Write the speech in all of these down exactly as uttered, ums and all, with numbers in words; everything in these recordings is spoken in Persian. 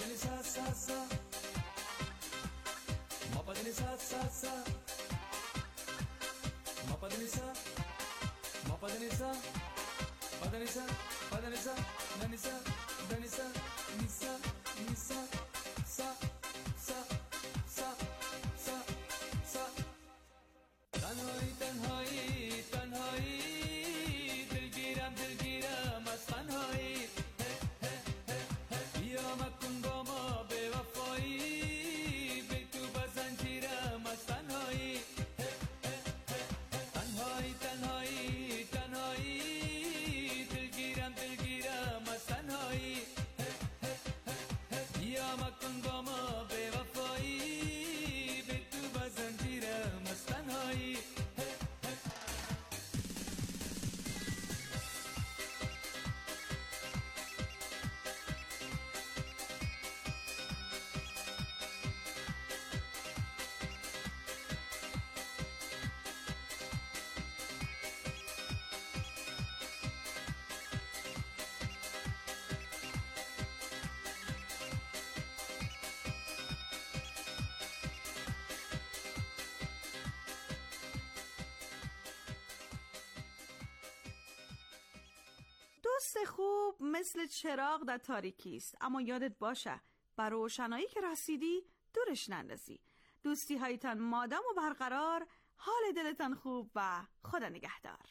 دنی سا سا سا ما پا دنی سا سا سا ما پا دنی سا ما پا دنی سا پا دنی سا پا دنی سا دنی سا دنی سا نی سا نی سا سا سا سا سا سا تنهایی تنهایی تنهایی دلگیرم دلگیرم از تنهایی بیا مکن با ما به وفایی به تو بزنجیرم از تنهایی تنهایی تنهایی تنهایی دلگیرم دلگیرم از تنهایی بیا مکن با ما به وفایی به تو بزنجیرم از تنهایی دوست خوب مثل چراغ در تاریکی است، اما یادت باشه بر روشنایی که رسیدی دورش نندازی. دوستی هایتان مادام و برقرار، حال دلتان خوب و خدا نگهدار.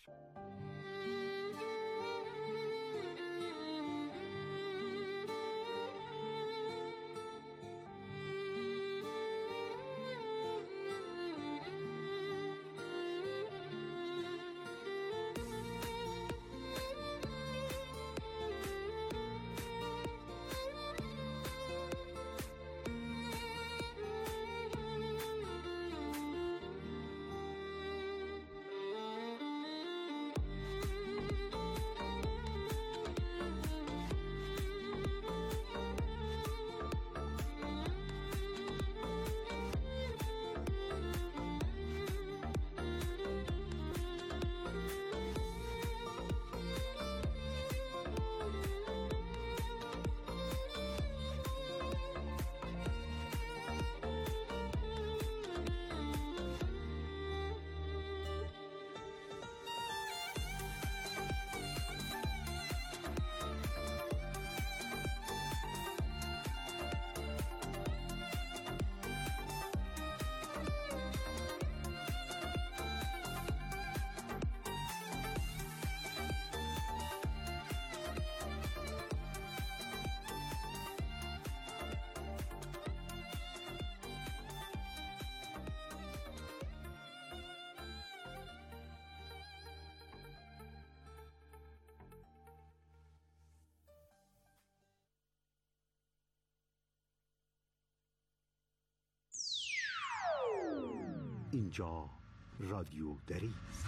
اینجا رادیو دری است.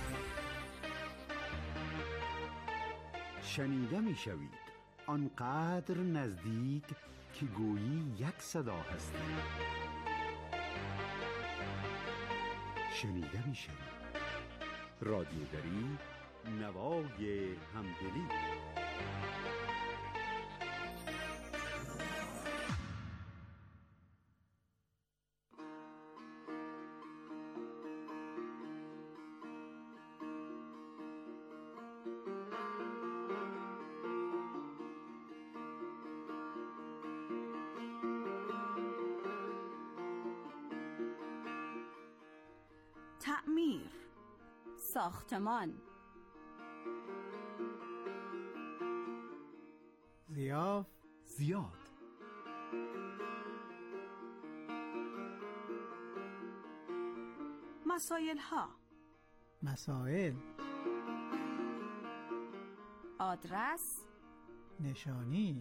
شنیده می شوید آنقدر نزدیک که گویی یک صدا هستی. شنیده می شوید رادیو دری، نوای همدلی. تعمیر، ساختمان، ضیاف، زیاد، مسائل ها، مسائل، آدرس، نشانی،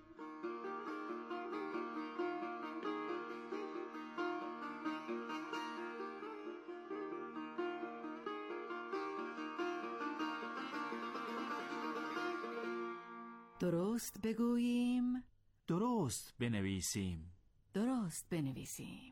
درست بگوییم، درست بنویسیم، درست بنویسیم.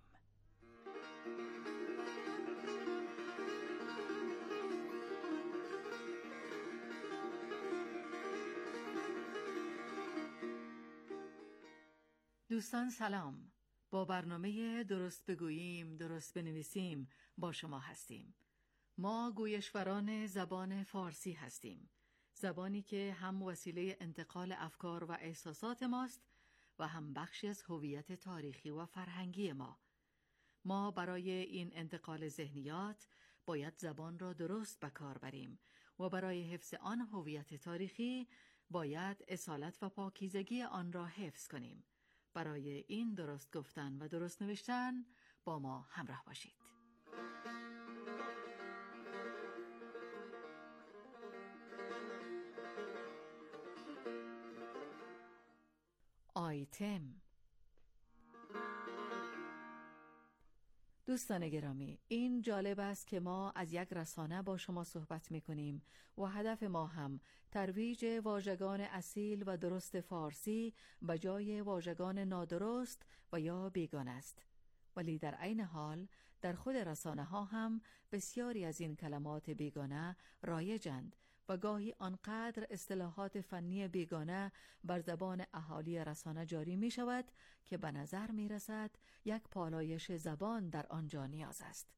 دوستان سلام. با برنامه درست بگوییم درست بنویسیم با شما هستیم. ما گویشوران زبان فارسی هستیم، زبانی که هم وسیله انتقال افکار و احساسات ماست و هم بخشی از هویت تاریخی و فرهنگی ما. ما برای این انتقال ذهنیات باید زبان را درست به کار بریم و برای حفظ آن هویت تاریخی باید اصالت و پاکیزگی آن را حفظ کنیم. برای این درست گفتن و درست نوشتن با ما همراه باشید. آیتم. دوستان گرامی، این جالب است که ما از یک رسانه با شما صحبت می کنیم و هدف ما هم ترویج واژگان اصیل و درست فارسی به جای واژگان نادرست و یا بیگانه است. ولی در عین حال در خود رسانه ها هم بسیاری از این کلمات بیگانه رایجند و گاهی آنقدر اصطلاحات فنی بیگانه بر زبان اهالی رسانه جاری می شود که به نظر می رسد یک پالایش زبان در آنجا نیاز است.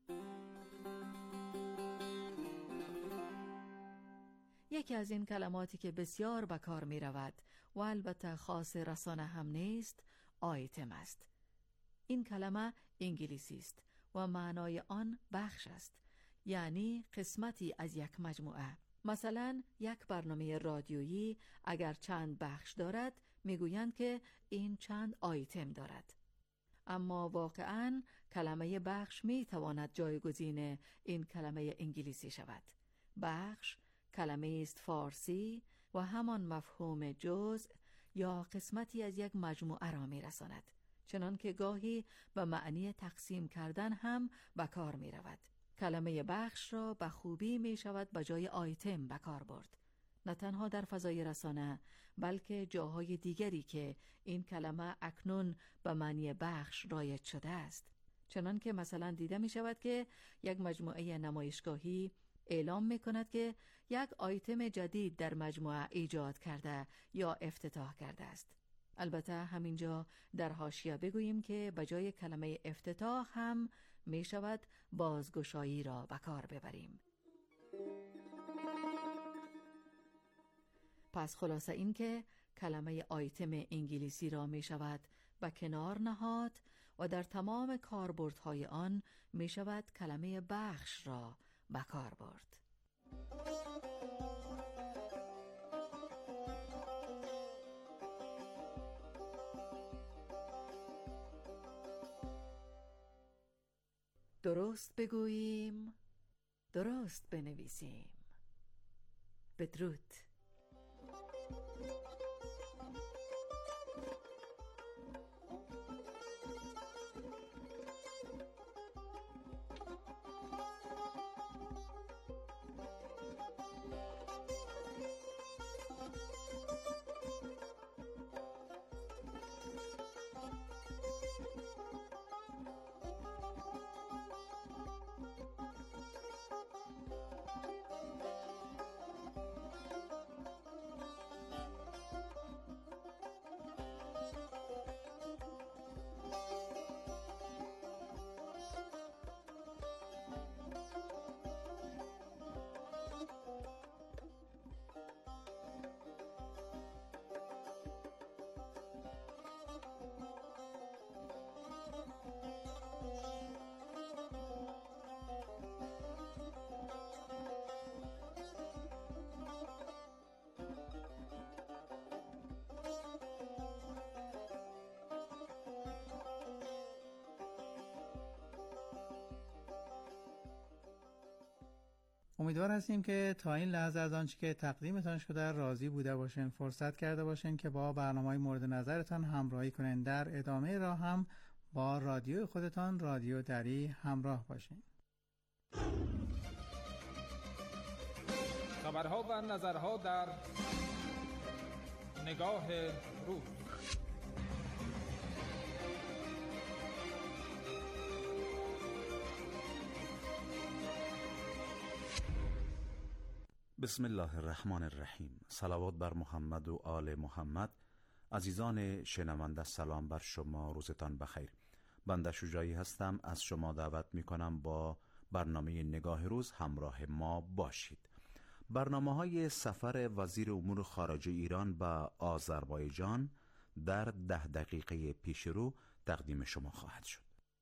یکی از این کلماتی که بسیار به کار می رود و البته خاص رسانه هم نیست، آیتم است. این کلمه انگلیسی است و معنای آن بخش است، یعنی قسمتی از یک مجموعه. مثلا یک برنامه رادیویی اگر چند بخش دارد میگویند که این چند آیتم دارد. اما واقعاً کلمه بخش میتواند جایگزین این کلمه انگلیسی شود. بخش کلمه است فارسی و همان مفهوم جزء یا قسمتی از یک مجموعه را میرساند، چنان که گاهی به معنی تقسیم کردن هم به کار می رود. کلمه بخش را به خوبی می شود به جای آیتم به کار برد. نه تنها در فضای رسانه بلکه جاهای دیگری که این کلمه اکنون به معنی بخش رایج شده است. چنان که مثلا دیده می شود که یک مجموعه نمایشگاهی اعلام می کند که یک آیتم جدید در مجموعه ایجاد کرده یا افتتاح کرده است. البته همینجا در حاشیه بگوییم که به جای کلمه افتتاح هم می شود بازگشایی را به کار ببریم. پس خلاصه این که کلمه آیتم انگلیسی را می شود به کنار نهاد و در تمام کاربردهای آن می شود کلمه بخش را به کار برد. درست بگوییم درست بنویسیم. بدرود. امیدوار هستیم که تا این لحظه از آنچه که تقدیمتان شده راضی بوده باشین، فرصت کرده باشین که با برنامه‌های مورد نظرتان همراهی کنین. در ادامه راه هم با رادیو خودتان، رادیو دری، همراه باشین. خبرها و نظرها در نگاه روز. بسم الله الرحمن الرحیم. صلوات بر محمد و آل محمد. عزیزان شنونده، سلام بر شما، روزتان بخیر. بنده شجاعی هستم، از شما دعوت می کنم با برنامه نگاه روز همراه ما باشید. برنامه های سفر وزیر امور خارجه ایران به آذربایجان در ده دقیقه پیش رو تقدیم شما خواهد شد.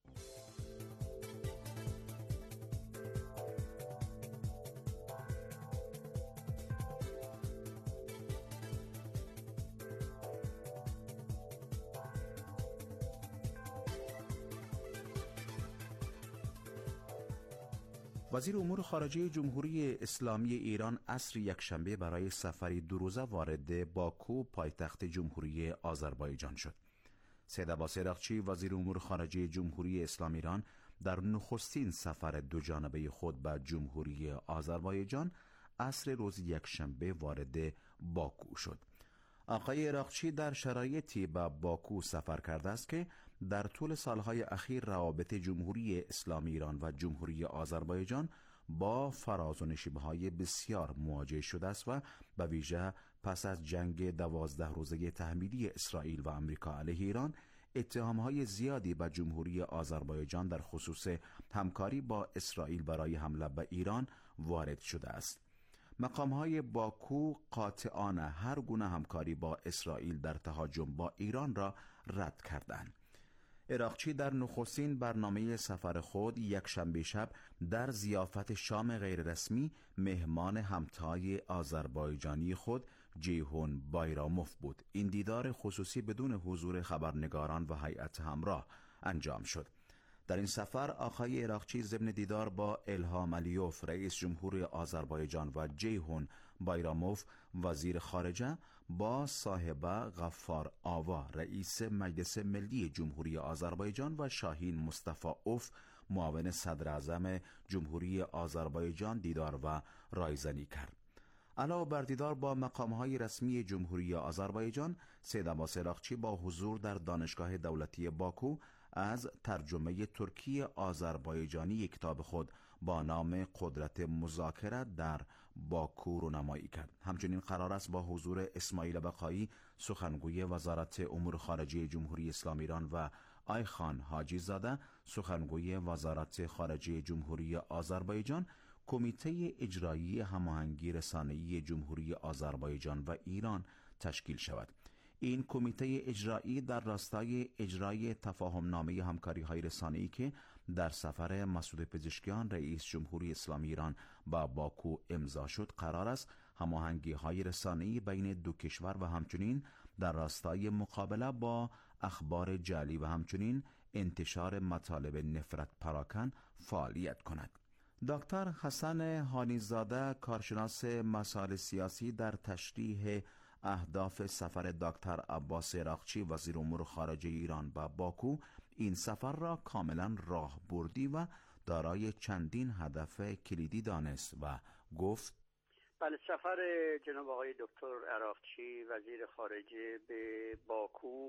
وزیر امور خارجه جمهوری اسلامی ایران عصر یکشنبه برای سفری دو روزه وارد باکو پایتخت جمهوری آذربایجان شد. سید عباس عراقچی وزیر امور خارجه جمهوری اسلامی ایران در نخستین سفر دو جانبه خود به جمهوری آذربایجان عصر روز یکشنبه وارد باکو شد. آقای عراقچی در شرایطی به باکو سفر کرده است که در طول سالهای اخیر روابط جمهوری اسلامی ایران و جمهوری آذربایجان با فراز و نشیب‌های بسیار مواجه شده است و به ویژه پس از جنگ دوازده روزه تحمیلی اسرائیل و آمریکا علیه ایران اتهام‌های زیادی به جمهوری آذربایجان در خصوص همکاری با اسرائیل برای حمله به ایران وارد شده است. مقام‌های باکو قاطعانه هر گونه همکاری با اسرائیل در تهاجم با ایران را رد کردند. عراقچی در نخستین برنامه سفر خود یک شنبه شب در ضیافت شام غیررسمی مهمان همتای آذربایجانی خود جیهون بایراموف بود. این دیدار خصوصی بدون حضور خبرنگاران و هیئت همراه انجام شد. در این سفر آقای عراقچی ضمن دیدار با الهام علیوف رئیس جمهور آذربایجان و جیهون بایراموف وزیر خارجه با صاحبه غفار آوا رئیس مجلس ملی جمهوری آذربایجان و شاهین مصطفی اوف معاون صدر اعظم جمهوری آذربایجان دیدار و رایزنی کرد. علاوه بر دیدار با مقام‌های رسمی جمهوری آذربایجان، سید عباس عراقچی با حضور در دانشگاه دولتی باکو از ترجمه ترکی آذربایجانی کتاب خود با نام قدرت مذاکره در باکو رونمایی کرد. همچنین قرار است با حضور اسماعیل بقایی سخنگوی وزارت امور خارجه جمهوری اسلامی ایران و آیخان حاجی زاده سخنگوی وزارت خارجه جمهوری آذربایجان کمیته اجرایی هماهنگی رسانه‌ای جمهوری آذربایجان و ایران تشکیل شود. این کمیته اجرایی در راستای اجرای تفاهمنامه همکاری‌های رسانه‌ای که در سفر مسعود پزشکیان رئیس جمهوری اسلامی ایران با باکو امضا شد قرار است هماهنگی‌های رسانه‌ای بین دو کشور و همچنین در راستای مقابله با اخبار جعلی و همچنین انتشار مطالب نفرت پراکن فعالیت کند. دکتر حسن هانیزاده کارشناس مسائل سیاسی در تشریح اهداف سفر دکتر عباس عراقچی وزیر امور خارجه ایران به باکو این سفر را کاملا راهبردی و دارای چندین هدف کلیدی دانست و گفت بله، سفر جناب آقای دکتر عراقچی وزیر خارجه به باکو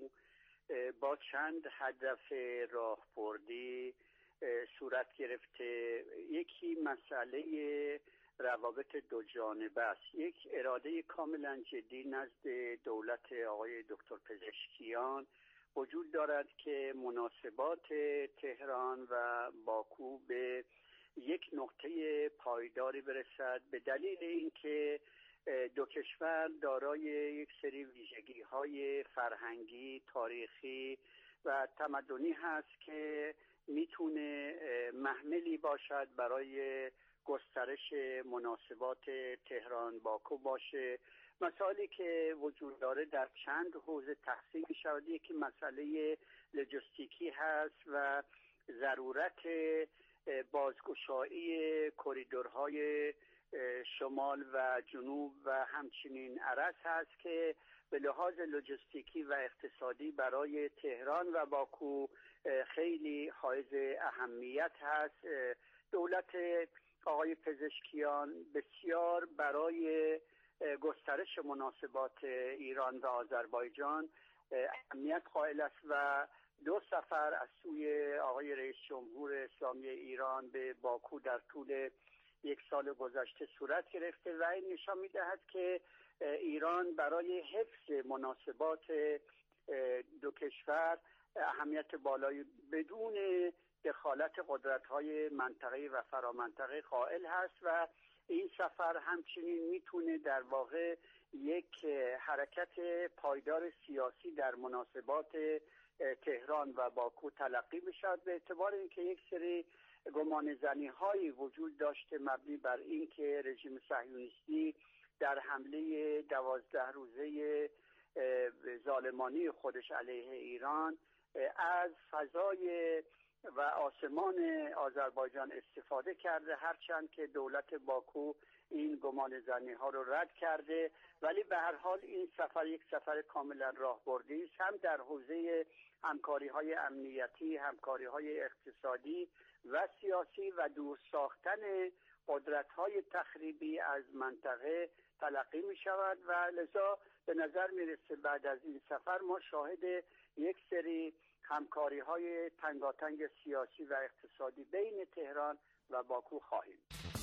با چند هدف راهبردی صورت گرفته. یکی مسئله روابط دو جانبه است. یک اراده کاملا جدی نزد دولت آقای دکتر پزشکیان وجود دارد که مناسبات تهران و باکو به یک نقطه پایداری برسد، به دلیل اینکه دو کشور دارای یک سری ویژگی‌های فرهنگی، تاریخی و تمدنی هست که میتونه محملی باشد برای گسترش مناسبات تهران باکو باشه. مسائلی که وجود داره در چند حوزه تقسیم می شود. یکی مسئله لوجستیکی هست و ضرورت بازگشایی کریدورهای شمال و جنوب و همچنین عرض هست که به لحاظ لوجستیکی و اقتصادی برای تهران و باکو خیلی حائز اهمیت هست. دولت آقای پزشکیان بسیار برای گسترش مناسبات ایران و آذربایجان اهمیت قائل است و دو سفر از سوی آقای رئیس جمهور اسلامی ایران به باکو در طول یک سال گذشته صورت گرفته و این نشان می‌دهد که ایران برای حفظ مناسبات دو کشور اهمیت بالایی بدون دخالت قدرت‌های منطقه‌ای و فرامنطقه قائل هست و این سفر همچنین میتونه در واقع یک حرکت پایدار سیاسی در مناسبات تهران و باکو تلقی بشود، به اعتبار اینکه یک سری گمانه‌زنی هایی وجود داشته مبنی بر اینکه رژیم صهیونیستی در حمله دوازده روزه ظالمانه خودش علیه ایران از فضای و آسمان آذربایجان استفاده کرده، هرچند که دولت باکو این گمانه‌زنی ها رو رد کرده، ولی به هر حال این سفر یک سفر کاملا راهبردی است، هم در حوزه همکاری های امنیتی، همکاری های اقتصادی و سیاسی و دور ساختن قدرت های تخریبی از منطقه تلقی می شود و لذا به نظر می رسه بعد از این سفر ما شاهد یک سری همکاری های تنگاتنگ سیاسی و اقتصادی بین تهران و باکو خواهیم.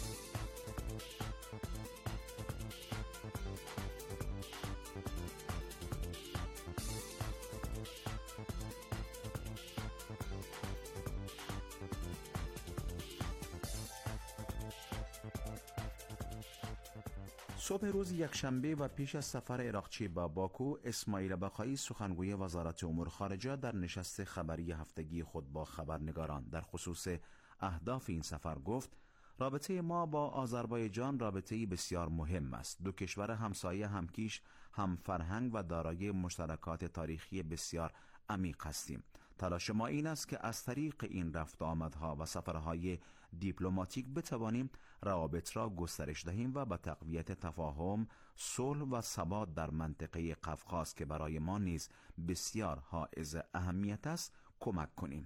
صبح روز یکشنبه و پیش از سفر عراقچی به باکو، اسماعیل بقایی سخنگوی وزارت امور خارجه در نشست خبری هفتگی خود با خبرنگاران در خصوص اهداف این سفر گفت: رابطه ما با آذربایجان رابطه‌ای بسیار مهم است. دو کشور همسایه، همکیش، هم فرهنگ و دارای مشترکات تاریخی بسیار عمیق هستیم. تلاش ما این است که از طریق این رفت و آمدها و سفرهای دیپلماتیک بتوانیم روابط را گسترش دهیم و به تقویت تفاهم، صلح و ثبات در منطقه قفقاز که برای ما نیز بسیار حائز اهمیت است کمک کنیم.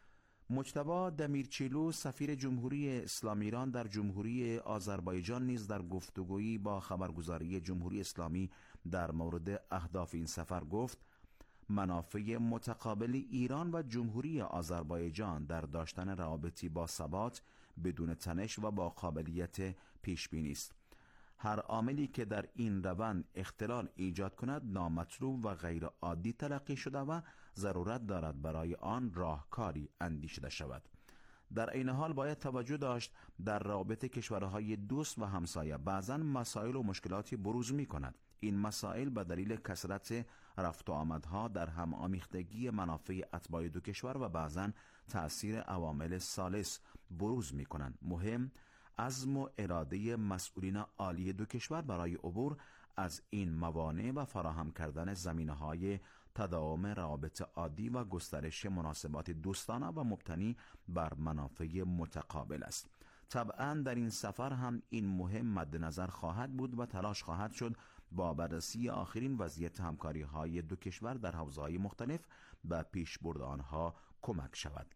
مجتبی دمیرچیلو سفیر جمهوری اسلامی ایران در جمهوری آذربایجان نیز در گفتگویی با خبرگزاری جمهوری اسلامی در مورد اهداف این سفر گفت: منافع متقابل ایران و جمهوری آذربایجان در داشتن روابطی با ثبات، بدون تنش و با قابلیت پیشبینی است. هر عاملی که در این روند اختلال ایجاد کند نامطلوب و غیر عادی تلقی شده و ضرورت دارد برای آن راهکاری اندیشیده شود. در این حال باید توجه داشت در روابط کشورهای دوست و همسایه بعضاً مسائل و مشکلاتی بروز می کند. این مسائل به دلیل کثرت رفت و آمدها در هم آمیختگی منافع اتباع دو کشور و بعضاً تأثیر عوامل ثالث بروز می کنند. مهم عزم و اراده مسئولین عالی دو کشور برای عبور از این موانع و فراهم کردن زمینه‌های تداوم روابط عادی و گسترش مناسبات دوستانه و مبتنی بر منافع متقابل است. طبعا در این سفر هم این مهم مد نظر خواهد بود و تلاش خواهد شد با بررسی آخرین وضعیت همکاری های دو کشور در حوزه‌های مختلف به پیشبرد آنها کمک شود.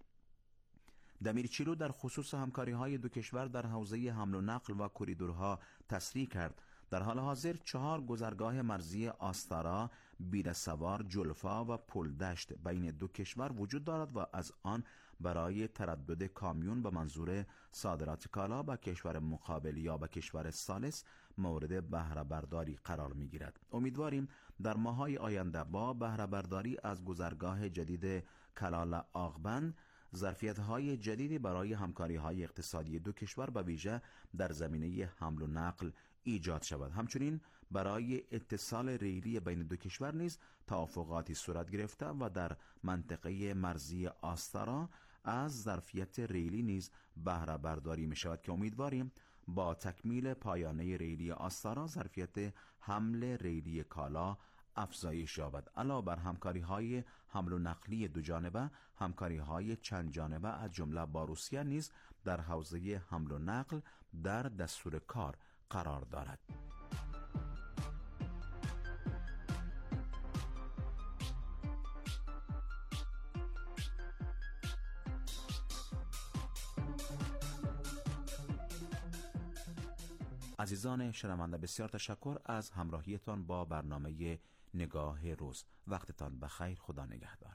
دمیرچیلو در خصوص همکاری های دو کشور در حوزه حمل و نقل و کوریدورها تصریح کرد: در حال حاضر چهار گذرگاه مرزی آستارا، بیرسوار، جلفا و پلدشت بین دو کشور وجود دارد و از آن برای تردد کامیون به منظور صادرات کالا به کشور مقابل یا به کشور ثالث مورد بهره برداری قرار می گیرد. امیدواریم در ماه‌های آینده با بهره برداری از گذرگاه جدید کلال آغبند ظرفیت‌های جدیدی برای همکاری‌های اقتصادی دو کشور به ویژه در زمینه حمل و نقل ایجاد شود. همچنین برای اتصال ریلی بین دو کشور نیز توافقاتی صورت گرفته و در منطقه مرزی آستارا از ظرفیت ریلی نیز بهره برداری می شود که امیدواریم با تکمیل پایانه ریلی آستارا ظرفیت حمل ریلی کالا افزایش یابد. علاوه بر همکاری‌های حمل و نقلی دو جانبه، همکاری‌های چند جانبه از جمله با روسیه نیز در حوزه حمل و نقل در دستور کار قرار دارد. عزیزان شنونده، بسیار تشکر از همراهیتان با برنامه نگاه روز. وقتتان بخیر. خدا نگهدار.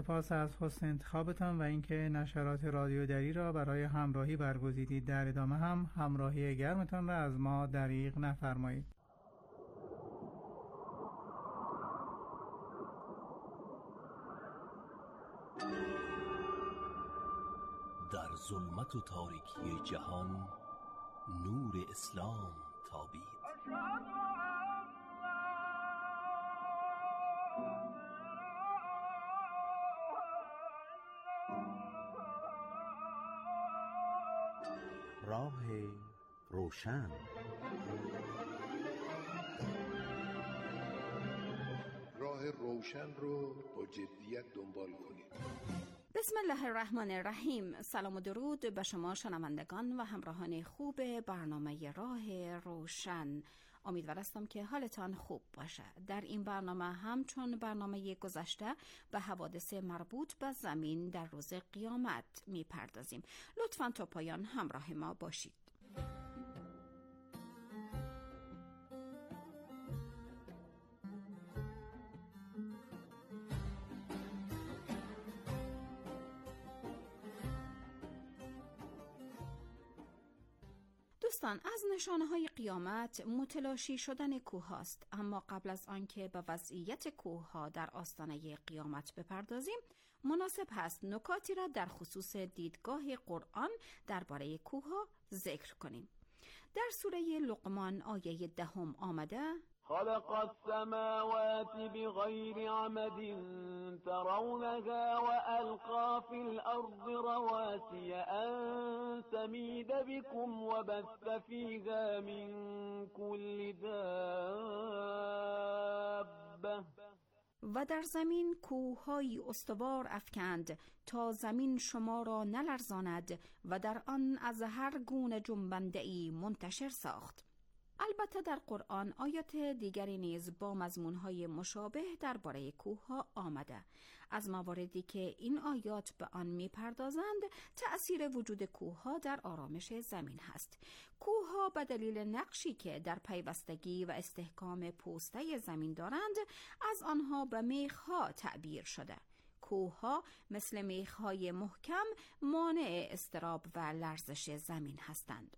سپاس از حسن انتخابتان و اینکه نشرات رادیو دری را برای همراهی برگزیدید. در ادامه هم همراهی گرمتان را از ما دریغ نفرمایید. در ظلمت و تاریکی جهان نور اسلام تابید. راه روشن. راه روشن رو با جدیت دنبال کنید. بسم الله الرحمن الرحیم. سلام و درود به شما شنوندگان و همراهان خوب برنامه راه روشن. امیدوار هستم که حالتان خوب باشه. در این برنامه همچون برنامه گذشته به حوادث مربوط به زمین در روز قیامت میپردازیم. لطفاً تا پایان همراه ما باشید. دوستان، از نشانه های قیامت متلاشی شدن کوه هاست، اما قبل از آنکه به وضعیت کوه ها در آستانه قیامت بپردازیم، مناسب هست نکاتی را در خصوص دیدگاه قرآن درباره کوه ها ذکر کنیم. در سوره لقمان آیه دهم آمده: خلق السماوات بغير عمد ترونها وألقى في الأرض رواسي أن تميد بكم وبث فيها من كل دابة. و در زمین کوه‌هایی استوار افکند تا زمین شما را نلرزاند و در آن از هر گونه جنبنده‌ای منتشر ساخت. البته در قرآن آیات دیگری نیز با مضمون‌های مشابه درباره کوه‌ها آمده. از مواردی که این آیات به آن می‌پردازند، تأثیر وجود کوه‌ها در آرامش زمین هست. کوه‌ها به دلیل نقشی که در پیوستگی و استحکام پوسته زمین دارند، از آنها به میخ‌ها تعبیر شده. کوه‌ها مثل میخ‌های محکم مانع اضطراب و لرزش زمین هستند.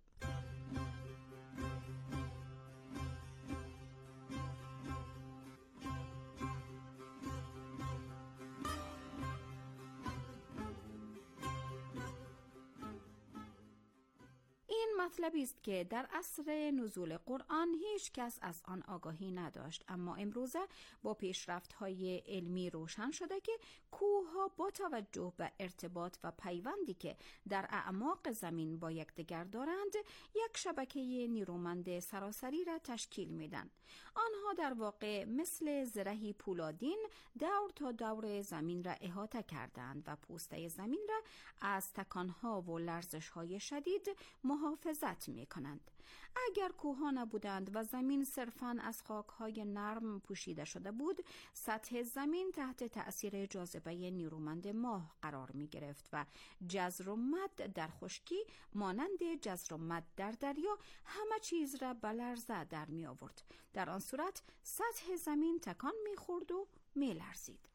مطلبی است که در عصر نزول قرآن هیچ کس از آن آگاهی نداشت، اما امروزه با پیشرفت‌های علمی روشن شده که کوه‌ها با توجه به ارتباط و پیوندی که در اعماق زمین با یکدیگر دارند، یک شبکه نیرومند سراسری را تشکیل میدن. آنها در واقع مثل زرهی پولادین دور تا دور زمین را احاطه کردند و پوسته زمین را از تکان‌ها و لرزش‌های شدید محافظت می‌کنند. اگر کوه‌ها نبودند و زمین صرفاً از خاک‌های نرم پوشیده شده بود، سطح زمین تحت تأثیر جاذبه نیرومند ماه قرار می‌گرفت و جزر و مد در خشکی مانند جزر و مد در دریا همه چیز را به لرزه در می‌آورد. در آن صورت سطح زمین تکان می‌خورد و می‌لرزید.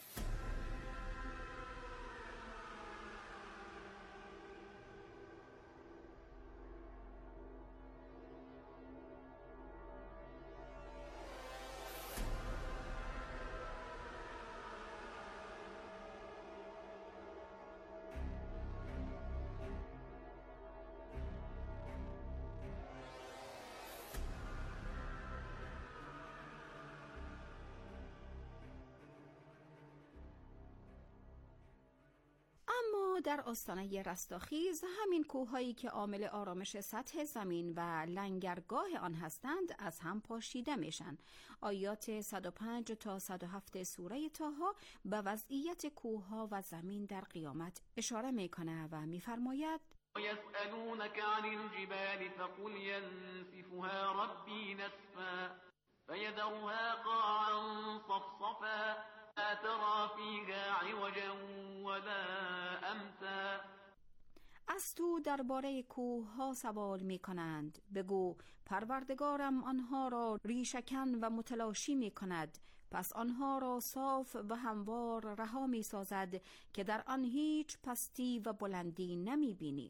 در آستانه رستاخیز همین کوه‌هایی که عامل آرامش سطح زمین و لنگرگاه آن هستند از هم پاشیده میشن. آیات صد و پنج تا صد و هفت سوره طه به وضعیت کوه‌ها و زمین در قیامت اشاره میکنه و میفرماید: یسألونک عن الجبال فقل ینسفها ربی نسفا فیذرها قاعا صفصفا لا ترى فيها عوجا ولا امتا. از تو درباره کوه ها سوال می کنند. بگو پروردگارم آنها را ریشه‌کن و متلاشی می کند، پس آنها را صاف و هموار رها می سازد که در آن هیچ پستی و بلندی نمی بینی.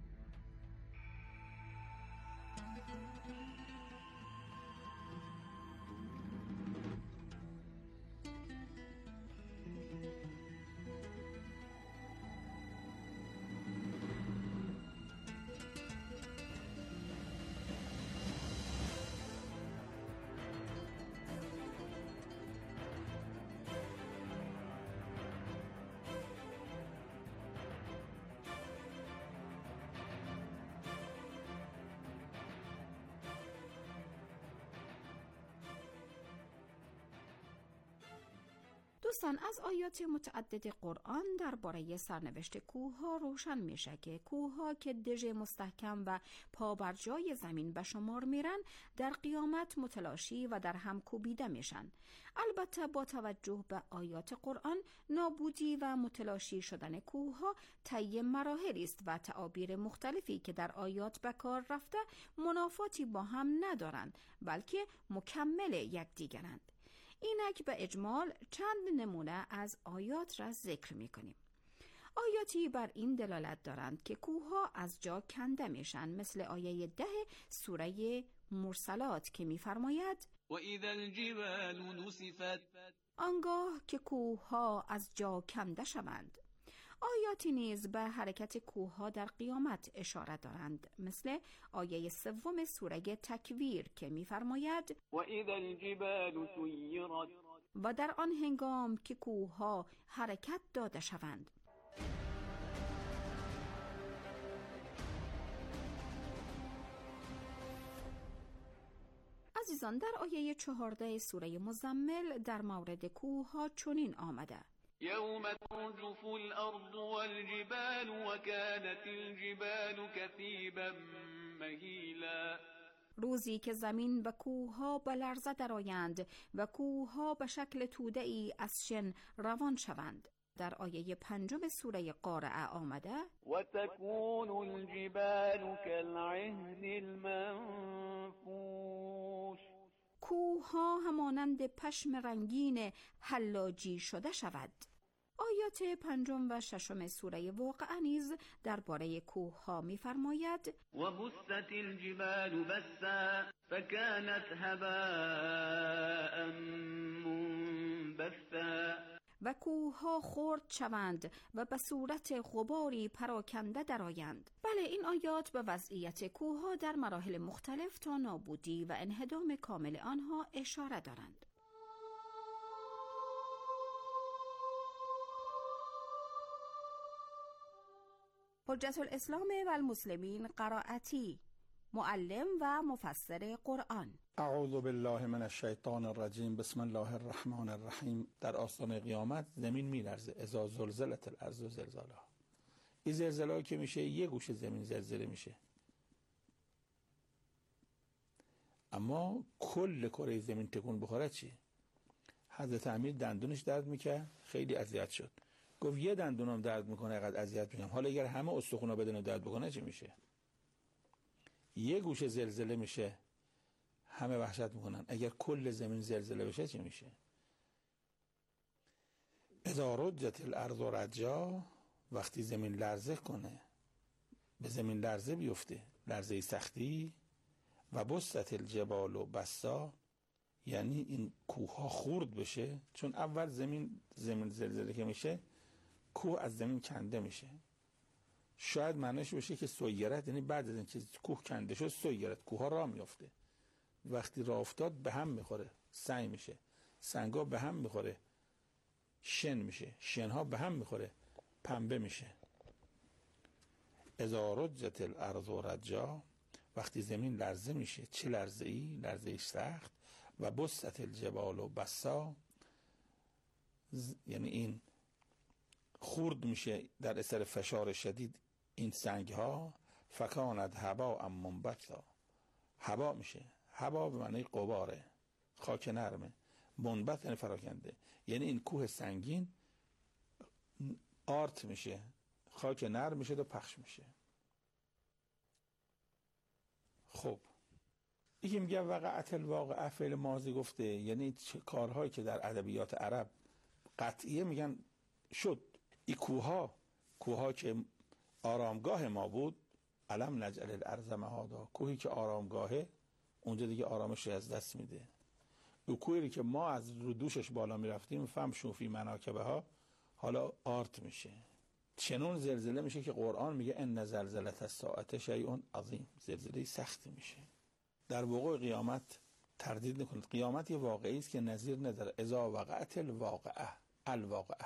دوستان، از آیات متعدد قرآن درباره سرنوشت کوه‌ها روشن میشه که کوه‌ها که دژ مستحکم و پا بر جای زمین به شمار میرن در قیامت متلاشی و در هم کوبیده میشن. البته با توجه به آیات قرآن نابودی و متلاشی شدن کوه‌ها طی مراحلی است و تعابیر مختلفی که در آیات به کار رفته منافاتی با هم ندارند، بلکه مکمل یکدیگرند. اینک به اجمال چند نمونه از آیات را ذکر می کنیم. آیاتی بر این دلالت دارند که کوه‌ها از جا کنده میشن، مثل آیه ده سوره مرسلات که می‌فرماید و اذا الجبال نسفت، آنگاه که کوه‌ها از جا کنده شوند. آیاتی نیز به حرکت کوه‌ها در قیامت اشاره دارند، مثل آیه سوم سوره تکویر که می‌فرماید و اذا الجبال سیرت، و در آن هنگام که کوه‌ها حرکت داده شوند. عزیزان، در آیه چهارده سوره مزمل در مورد کوه‌ها چنین آمده: یوم ترجف الارض والجبال وكانت الجبال كثيبا مهیلا، روزی که زمین و کوه‌ها به لرزه درآیند و کوه‌ها به شکل توده‌ای از شن روان شوند. در آیه پنجم سوره قارعه آمده: و تكون الجبال كالعهن المنفوش، کوه‌ها همانند پشم رنگین حلاجی شده شود. آیات پنجم و ششم سوره واقعه نیز درباره کوه‌ها می‌فرماید: و بست الجبال بسا فكانت هباء منبثا، و کوه‌ها خرد شوند و به صورت غباری پراکنده درآیند. بله، این آیات به وضعیت کوه‌ها در مراحل مختلف تا نابودی و انهدام کامل آنها اشاره دارند. حجت الاسلام و المسلمین قرائتی، معلم و مفسر قرآن. اعوذ بالله من الشیطان الرجیم. بسم الله الرحمن الرحیم. در آستانه قیامت زمین میلرزه. اذا زلزلت الارض زلزالها. این زلزله که میشه یه گوشه زمین زلزله میشه، اما کل کره زمین تکون بخوره چی؟ حضرت امیر دندونش درد میکرد، خیلی اذیت شد، گفت یه دندونم درد میکنه اینقدر اذیت میشم، حالا اگر همه استخونا بدن درد بکنه چی میشه؟ یه گوشه زلزله میشه همه وحشت میکنن، اگر کل زمین زلزله بشه چی میشه؟ اذا رجت الارض رجا، وقتی زمین لرزه کنه، به زمین لرزه بیفته، لرزه سختی. و بست الجبال و بسا، یعنی این کوه ها خورد بشه، چون اول زمین زمین زلزله که میشه کوه از زمین کنده میشه. شاید معنیش بشه که سویرت، یعنی بعد از اینکه کوه کنده شد سویرت، کوه ها راه میافته. وقتی راه افتاد به هم میخوره، سنگ میشه، سنگا به هم میخوره، شن میشه، شنها به هم میخوره، پنبه میشه. اذا رجت الارض رجا، وقتی زمین لرزه میشه، چه لرزه ای؟ لرزه ای سخت. و بست الجبال و بسا، یعنی این خورد میشه در اثر فشار شدید این سنگ ها. فکانت هباء منبثا، هبا میشه، هبا به معنی غباره، خاک نرمه، منبث یعنی فراکنده، یعنی این کوه سنگین آرت میشه، خاک نرم میشه و پخش میشه. خب یکی میگه وقعت الواقعه فعل ماضی گفته، یعنی چه کارهایی که در ادبیات عرب قطعیه میگن شد. این کوها کوها که آرامگاه ما بود، علم نجعل الارض مهادا، کوهی که آرامگاهه اونجا دیگه آرامش از دست میده. او کوهی که ما از رو دوشش بالا میرفتیم فهم شوفی مناکبه ها حالا آرد میشه. چنون زلزله میشه که قرآن میگه ان زلزله الساعه شیء عظیم، زلزله سختی میشه. در وقوع قیامت تردید نکنید، قیامت یه واقعی است که نظیر نداره. اذا وقعت الواقعه، الواقعه،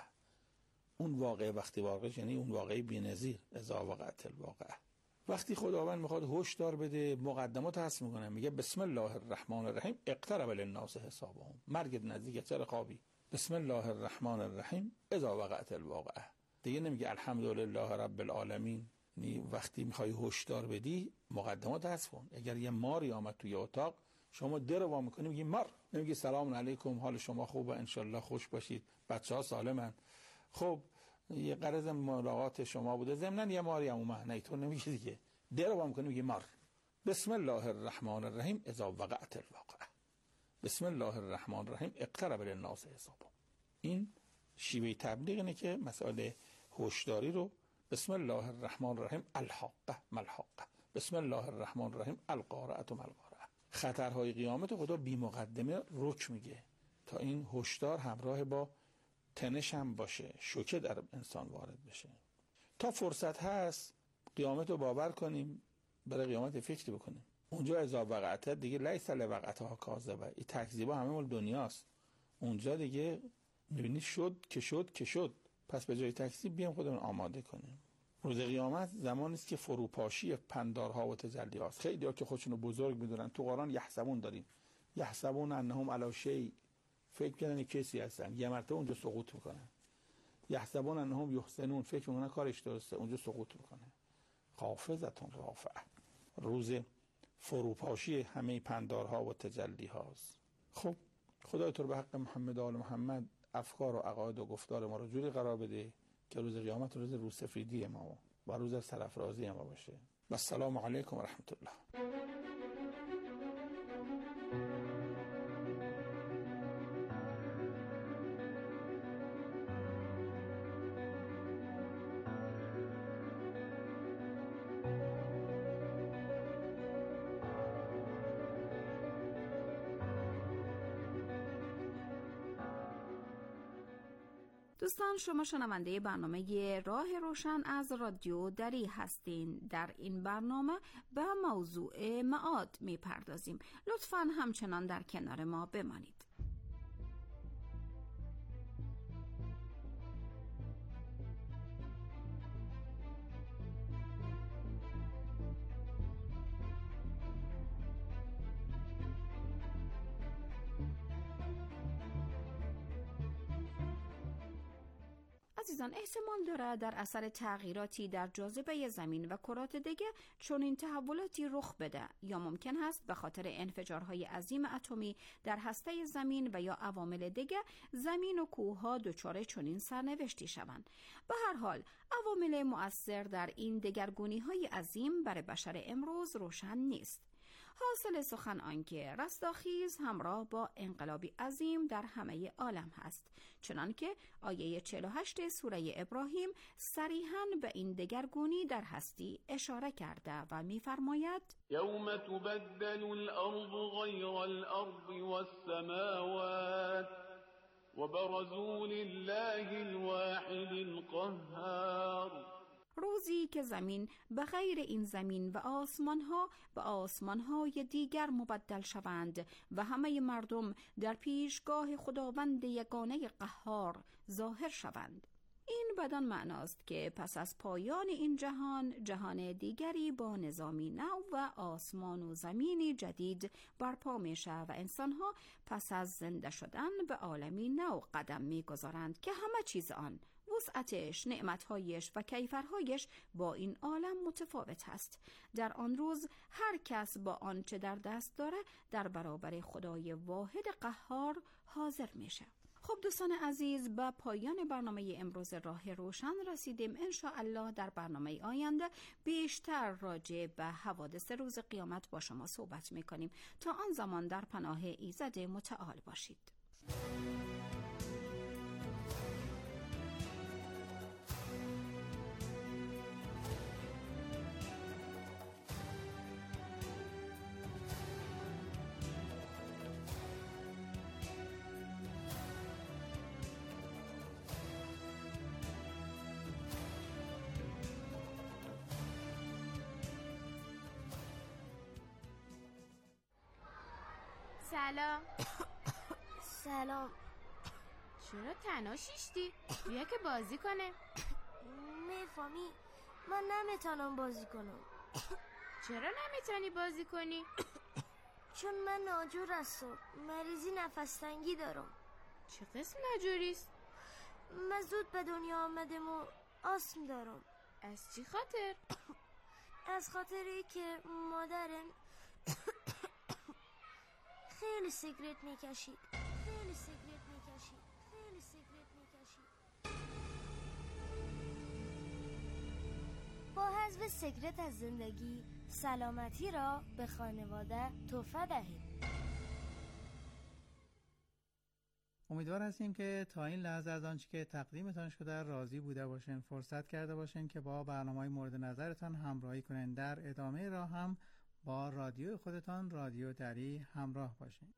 اون واقعه وقتی واقع یعنی اون واقعی بی‌نظیر. اذا وقعت الواقعه، وقتی خداوند میخواد هشدار بده مقدمات هست میکنه، میگه بسم الله الرحمن الرحیم اقترب للناس حسابهم، مرگ نزدیکه چرا خوابی. بسم الله الرحمن الرحیم اذا وقعت الواقعه. دیگه نمیگه الحمدلله رب العالمین. نی وقتی میخوای هشدار بدی مقدمات هست کن. اگر یه ماری آمد توی اتاق شما در وا میکنی میگی مار، نمیگی سلام علیکم حال شما خوبه ان شاء الله خوش باشید بچه‌ها سالمن. خب یه قرض ملاقات شما بوده ضمن یه ماری هم اومد، نه تو نمیگی دیگه، در وا میکنی میگی مار. بسم الله الرحمن الرحیم اذا وقعت الواقعه، بسم الله الرحمن الرحیم اقترب للناس حسابهم. این شیوه تبلیغ اینه که مسئله هشداری رو بسم الله الرحمن الرحیم الحاقه ملحاقه، بسم الله الرحمن الرحیم القارعه ملقارعه. خطرهای قیامت خدا بی مقدمه رک میگه تا این هشدار همراه با تنش هم باشه، شوکه در انسان وارد بشه. تا فرصت هست قیامت رو باور کنیم، برای قیامت فکر بکنیم. اونجا اذا وقعت دیگه لیس لوقعتها کاذبه، این تکذیبا همه مال دنیاست. اونجا دیگه میبینی شد که شد که شد، پس به جای تکذیب بیام خودمون آماده کنیم. روز قیامت زمانی است که فروپاشی پندارها و تجلیات. خیلی‌ها که خودشونو بزرگ میدونن تو قرآن یحسبون داریم، یحسبون انهم علی شیء، فکر کنن کسی هستن، یه مرتبه اونجا سقوط میکنن. یحسبون انهم یحسنون، فکر میکنن کارش درسته، اونجا سقوط میکنه. خافضة رافعه، روز فروپاشی همه پندارها و تجلی هاست. خب خدای تو به حق محمد و آل محمد افکار و عقاید و گفتار ما رو جوری قرار بده که روز قیامت روز روسفیدی ما و روز سرافرازی ما باشه. و السلام علیکم و رحمت الله. دوستان، شما شنونده برنامه راه روشن از رادیو دری هستین. در این برنامه به موضوع معاد می پردازیم. لطفاً همچنان در کنار ما بمانید. عزیزان، احتمال داره در اثر تغییراتی در جاذبه زمین و کرات دیگه چون این تحولاتی رخ بده، یا ممکن هست به خاطر انفجارهای عظیم اتمی در هسته زمین و یا عوامل دیگه زمین و کوهها دچار چنین سرنوشتی شوند. به هر حال عوامل مؤثر در این دگرگونی‌های عظیم برای بشر امروز روشن نیست. حاصل سخن آنکه رستاخیز همراه با انقلابی عظیم در همه عالم هست، چنانکه آیه چهل و هشت سوره ابراهیم صریحاً به این دگرگونی در هستی اشاره کرده و می‌فرماید: یوم تبدل الارض غیر الارض والسماوات وبرزوا لله الواحد القهار. روزی که زمین به غیر این زمین و آسمانها به آسمانهای دیگر مبدل شوند و همه مردم در پیشگاه خداوند یگانه قهار ظاهر شوند. این بدان معناست که پس از پایان این جهان، جهان دیگری با نظامی نو و آسمان و زمینی جدید برپا میشه و انسانها پس از زنده شدن به عالمی نو قدم میگذارند که همه چیز آن، وسعتش، نعمتهایش و کیفرهایش با این عالم متفاوت است. در آن روز هر کس با آنچه در دست داره در برابر خدای واحد قهار حاضر میشه. خب دوستان عزیز، به پایان برنامه امروز راه روشن رسیدیم. ان شاء الله در برنامه آینده بیشتر راجع به حوادث روز قیامت با شما صحبت می‌کنیم. تا آن زمان در پناه ایزد متعال باشید. سلام. سلام. چرا تنها شیشتی؟ بیا که بازی کنه. میفهمی من نمیتونم بازی کنم. چرا نمیتونی بازی کنی؟ چون من ناجور هستم، مریضی نفس تنگی دارم. چه قسم ناجوریست؟ من زود به دنیا آمدم و آسم دارم. از چی خاطر؟ از خاطری که مادرم خیلی سیگرت میکشید. خیلی سیگرت میکشید. خیلی سیگرت میکشید. با حذف سیگرت از زندگی، سلامتی را به خانواده تحفه دهید. امیدوار هستیم که تا این لحظه از آنچه که تقدیمتان شده راضی بوده باشین، فرصت کرده باشین که با برنامه‌های مورد نظرتان همراهی کنین. در ادامه راه هم با رادیو خودتان، رادیو دری، همراه باشین.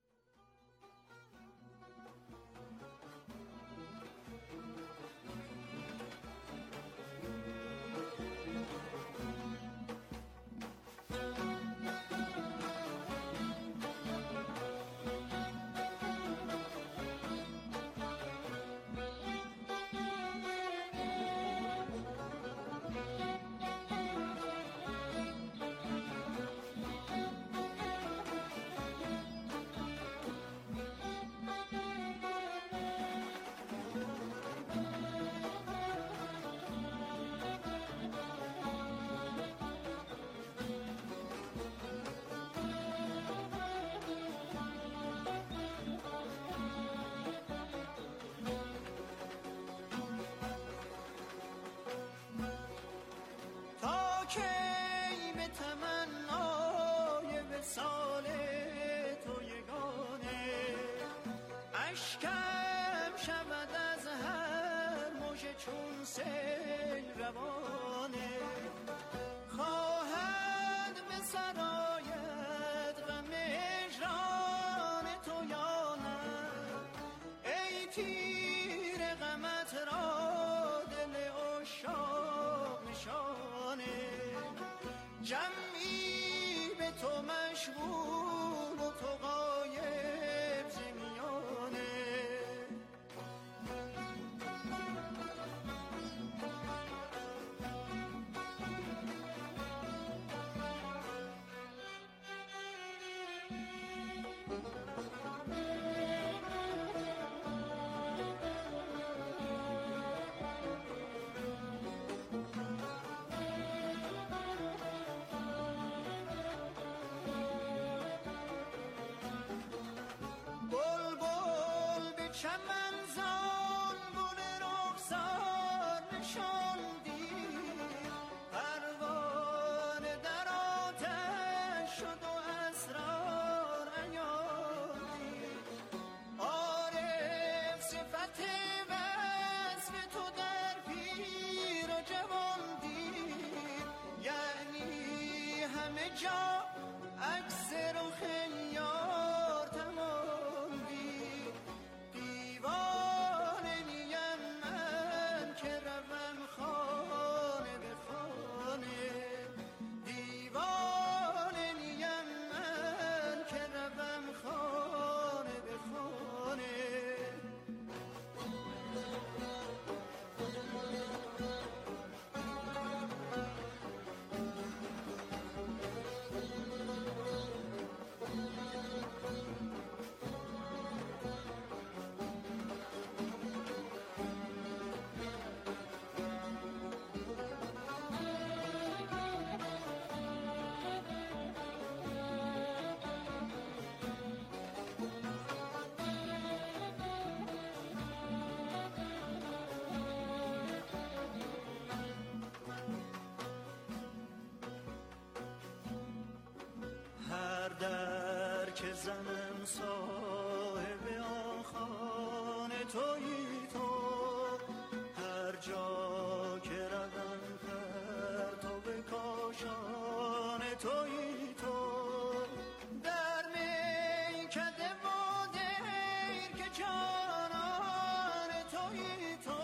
بزنم صاحب آن خانه تویی تو، هر جا که روم پرتو کاشانه تویی تو، در میکده و دیر که جانان تویی تو،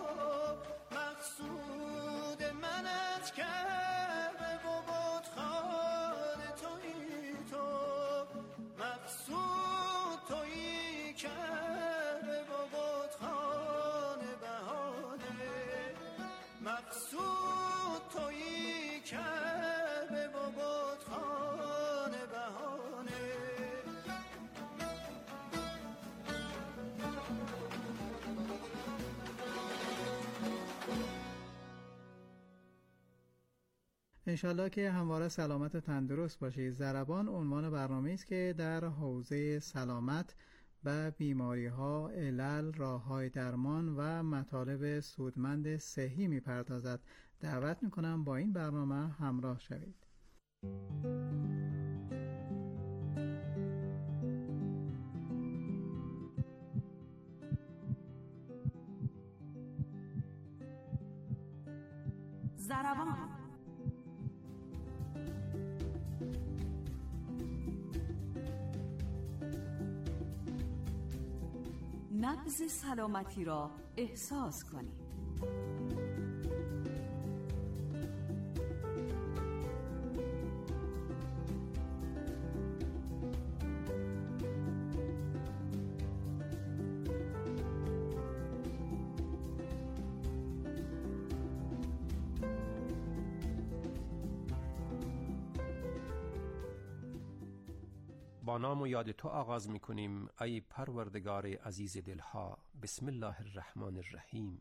مقصود من از کعبه و بتخانه تویی تو، مقصود تویی کعبه و بتخانه بهانه، مقصود تویی کعبه و بتخانه بهانه. انشالله که همواره سلامت و تندرست باشید. ضربان عنوان برنامه است که در حوزه سلامت و بیماری ها، علل، راه های درمان و مطالب سودمند صحی می پردازد. دعوت می کنم با این برنامه همراه شوید. ضربان نبض سلامتی را احساس کنید. با نام و یاد تو آغاز می کنیم ای پروردگار عزیز دلها. بسم الله الرحمن الرحیم.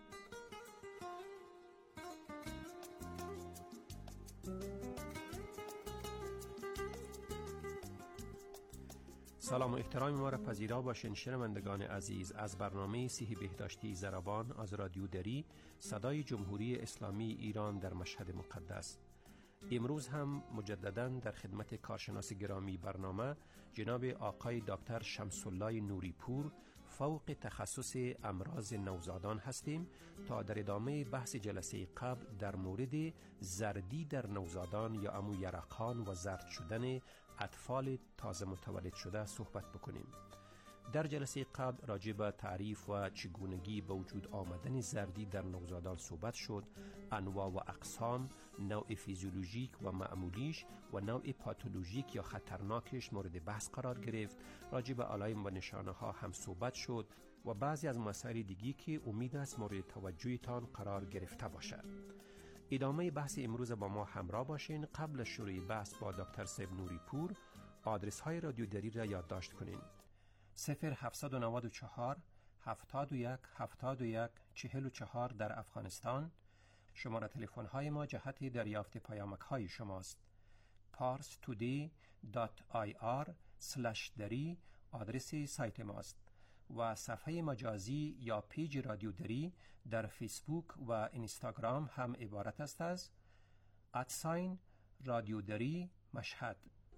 سلام و احترام ما را پذیرا باشین شنوندگان عزیز از برنامه صحی بهداشتی ضربان از رادیو دری، صدای جمهوری اسلامی ایران در مشهد مقدس. امروز هم مجدداً در خدمت کارشناس گرامی برنامه جناب آقای دکتر شمس الله نوری پور، فوق تخصص امراض نوزادان هستیم تا در ادامه بحث جلسه قبل در مورد زردی در نوزادان یا امو یرقان و زرد شدن اطفال تازه متولد شده صحبت بکنیم. در جلسه قبل راجع به تعریف و چگونگی به وجود آمدن زردی در نوزادان صحبت شد، انواع و اقسام، نوع فیزیولوژیک و معمولیش و نوع پاتولوژیک یا خطرناکش مورد بحث قرار گرفت. راجع به علائم و نشانه ها هم صحبت شد و بعضی از مسائل دیگی که امید است مورد توجهتان قرار گرفته باشد. ادامه بحث امروز با ما همراه باشین. قبل از شروع بحث با دکتر صاحب نوری پور آدرس های رادیو دری را یادداشت کنین: صفر هفتصد و نود و چهار هفتاد و یک هفتاد و یک چهل و چهار در افغانستان. شماره تلفن های ما جهت دریافت پیامک های شماست. پارس تودی دات آی آر سلش دری آدرس سایت ماست و صفحه مجازی یا پیج رادیو دری در فیسبوک و اینستاگرام هم عبارت است از ادساین رادیو دری مشهد.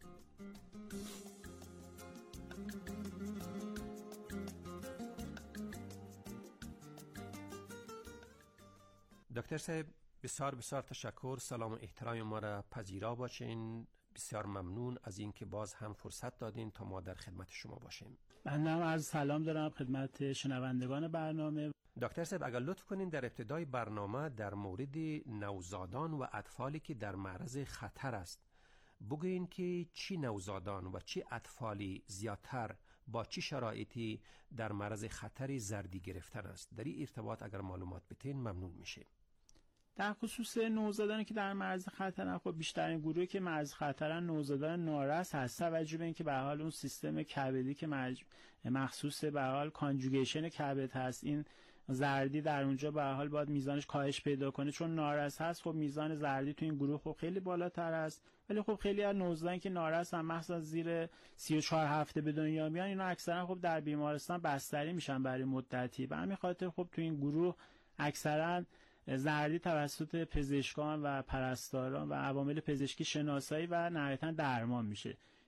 دکتر صاحب بسیار بسیار تشکر. سلام و احترام ما را پذیرا باشین. بسیار ممنون از اینکه باز هم فرصت دادین تا ما در خدمت شما باشیم. من هم از سلام دارم خدمت شنوندگان برنامه. دکتر صاحب اگر لطف کنین در ابتدای برنامه در مورد نوزادان و اطفالی که در معرض خطر است بگوین که چی نوزادان و چی اطفالی زیادتر با چی شرایطی در معرض خطر زردی گرفتن است. در این ارتباط اگر معلومات بتین ممنون میشه. در خصوص نوزادانی که در معرض خطرن، خب بیشترین گروهی که معرض خطرن نوزادان نارس هست، توجه به اینکه به حال اون سیستم کبدی که مج... مخصوص به حال کانجوگیشن کبد هست، این زردی در اونجا به حال باید میزانش کاهش پیدا کنه، چون نارس هست. خب میزان زردی تو این گروه خب خیلی بالاتر است. ولی خب خیلی از نوزادانی که نارس هم مخصوصا زیر سی و چهار هفته به دنیا میان، اینا اکثرا خب در بیمارستان بستری میشن برای مدتی. به همین خاطر خب تو این گروه اکثرا زردی توسط پزشکان و پرستاران و عوامل پزشکی شناسایی و نهایتا درمان میشه.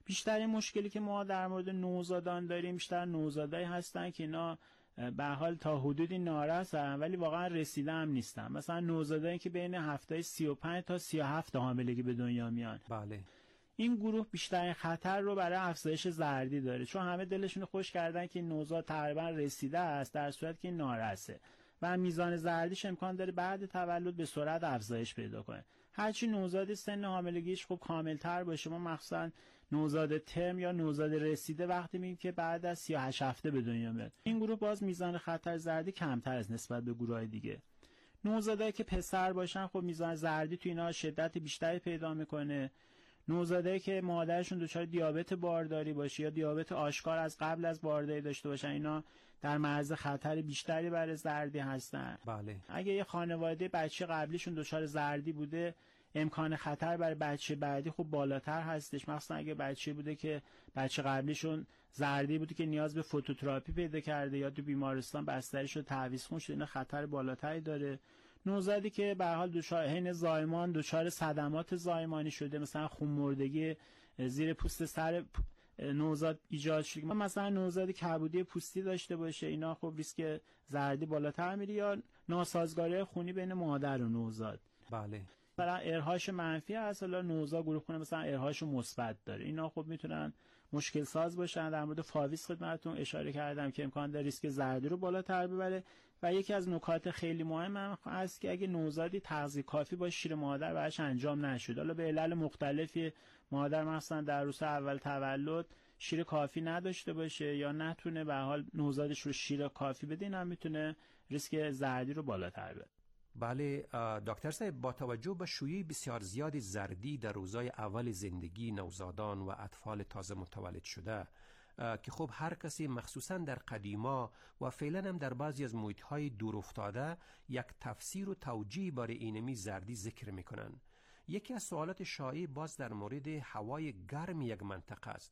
بیشترین مشکلی که ما در مورد نوزادان داریم بیشتر نوزادایی هستن که اینا به حال تا حدودی نارسن ولی واقعا رسیده هم نیستن. مثلا نوزادایی که بین هفته سی و پنج تا سی و هفت حاملگی به دنیا میان. بله. این گروه بیشترین خطر رو برای افزایش زردی داره، چون همه دلشون خوش کردن که این نوزاد تقریبا رسیده است در صورتی که نارسه و میزان زردیش امکان داره بعد تولد به سرعت افزایش پیدا کنه. هرچی نوزاد سن حاملگیش خب کاملتر باشه، ما مخصوصا نوزاد ترم یا نوزاد رسیده وقتی میگیم که بعد از سی و هشت هفته به دنیا میاد، این گروه باز میزان خطر زردی کمتر است نسبت به گروهای دیگه. نوزادایی که پسر باشن خب میزان زردی تو اینا شدت بیشتری پیدا میکنه. نوزادایی که مادرشون دچار دیابت بارداری باشه یا دیابت آشکار از قبل از بارداری داشته باشن، اینا در معرض خطر بیشتری برای زردی هستن. بله. اگه یه خانواده بچه قبلیشون دچار زردی بوده، امکان خطر برای بچه بعدی خب بالاتر هستش، مخصوصا اگه بچه بوده که بچه قبلیشون زردی بوده که نیاز به فوتوتراپی پیدا کرده یا تو بیمارستان بستری شده تعویض خون شده، اینا خطر بالاتری داره. نوزادی که به هر حال دچار حین زایمان دچار صدمات زایمانی شده، مثلا خونمردگی زیر پوست سر نوزاد ایجاد شده، مثلا نوزادی کبودی پوستی داشته باشه، اینا خب ریسک زردی بالاتر میره، یا ناسازگاری خونی بین مادر و نوزاد. بله. مثلا ارهاش منفی هست، حالا نوزاد گروه خون مثلا ارهاش مثبت داره، اینا خب میتونن مشکل ساز باشن. در مورد فاویس خدمتتون اشاره کردم که امکان داره ریسک زردی رو بالاتر ببره. و یکی از نکات خیلی مهم هم هست که اگه نوزادی تغذیه کافی با شیر مادر براش انجام نشد، حالا به علل مختلفی مادر مثلا در روز اول تولد شیر کافی نداشته باشه یا نتونه به حال نوزادش رو شیر کافی بده، این هم میتونه ریسک زردی رو بالاتر ببره. بله دکتر صاحب، با توجه به شیوع بسیار زیاد زردی در روزهای اول زندگی نوزادان و اطفال تازه متولد شده که خب هر کسی مخصوصا در قدیما و فعلا هم در بعضی از محیط‌های دور افتاده یک تفسیر و توجیه برای اینمی زردی ذکر میکنن. یکی از سوالات شایع باز در مورد هوای گرم یک منطقه است.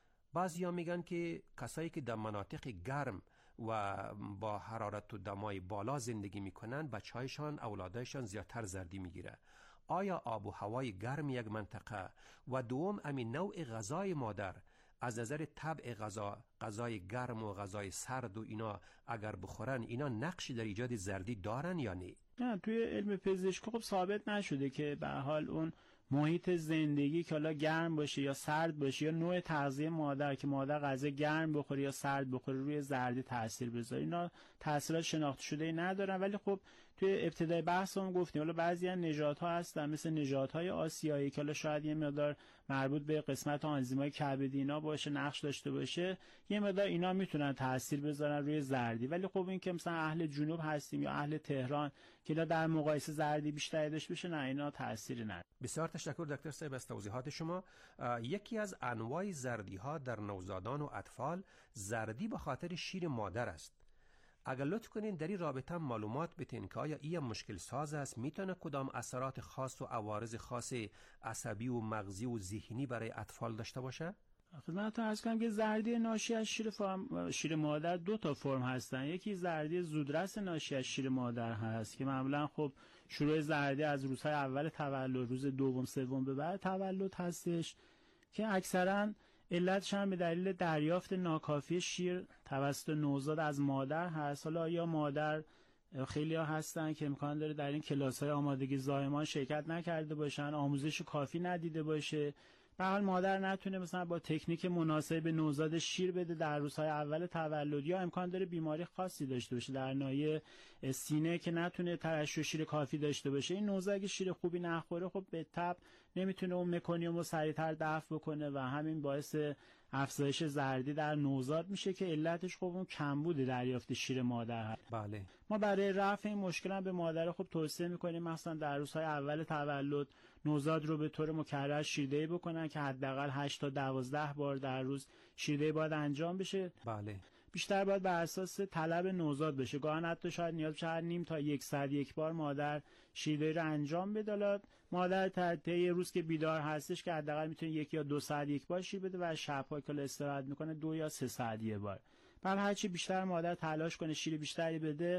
بعضیا میگن که کسایی که در مناطق گرم و با حرارت و دمای بالا زندگی میکنن بچه‌هایشان اولادایشان زیادتر زردی میگیره. آیا آب و هوای گرم یک منطقه و دوم امین نوع غذای مادر از نظر طبع غذا، غذای گرم و غذای سرد و اینا اگر بخورن اینا نقشی در ایجاد زردی دارن یا نه؟ نه، توی علم پزشکی خب ثابت نشده که به حال اون محیط زندگی که حالا گرم باشه یا سرد باشه یا نوع تغذیه مادر که مادر غذا گرم بخوره یا سرد بخوره روی زردی تاثیر بذاره، اینا تاثیرات شناخته شده ندارن. ولی خب توی ابتدای بحثمون گفتیم حالا بعضی از نژادها هستن مثل نژادهای آسیایی که حالا شاید یه مقدار مربوط به قسمت آنزیمای کبدی اینا باشه، نقش داشته باشه، یه مقدار اینا میتونن تاثیر بذارن روی زردی. ولی خب این که مثلا اهل جنوب هستیم یا اهل تهران که در مقایسه زردی بیشتری داشته باشه، نه اینا تأثیری نداره. بسیار تشکر دکتر صاحب از توضیحات شما. یکی از انواع زردی ها در نوزادان و اطفال زردی به خاطر شیر مادر است. اگر لطف کنین در این رابطه معلومات بتین که آیا این مشکل ساز است، میتونه کدام اثرات خاص و عوارض خاص عصبی و مغزی و ذهنی برای اطفال داشته باشه؟ خدمتتون عرض کنم که زردی ناشی از شیر فرم، شیر مادر دو تا فرم هستن. یکی زردی زودرس ناشی از شیر مادر هست که معمولا خب شروع زردی از روزهای اول تولد، روز دوم سوم به بعد تولد هستش که اکثرا علتش هم به دلیل دریافت ناکافی شیر توسط نوزاد از مادر هست. حالا یا مادر خیلی ها هستن که امکان داره در این کلاس های آمادگی زایمان شرکت نکرده باشن، آموزش کافی ندیده باشه، به حال مادر نتونه مثلا با تکنیک مناسب به نوزاد شیر بده در روزهای اول تولد، یا امکان داره بیماری خاصی داشته باشه در ناحیه سینه که نتونه ترشح شیر کافی داشته باشه. این نوزاد اگه شیر خوبی نخوره خب به تبع نمیتونه اون مکانیوم رو سریعتر دفع بکنه و همین باعث افزایش زردی در نوزاد میشه که علتش خب اون کمبود دریافت شیر مادر هست. بله. ما برای رفع این مشکل هم به مادر خب توصیه میکنیم مثلا در روزهای اول تولد نوزاد رو به طور مکرر شیردهی بکنن که حداقل هشت تا دوازده بار در روز شیردهی باید انجام بشه. بله. بیشتر باید بر اساس طلب نوزاد بشه، گاهن حتی شاید نیاز بشه هر نیم تا یک ساعت یک بار مادر شیردهی رو انجام بده. مادر تا طی روز که بیدار هستش که حداقل میتونه یک یا دو ساعت یک بار شیر بده و شب‌ها که استراحت میکنه دو یا سه ساعت یک بار. بعد هرچی بیشتر مادر تلاش کنه شیر بیشتری بده،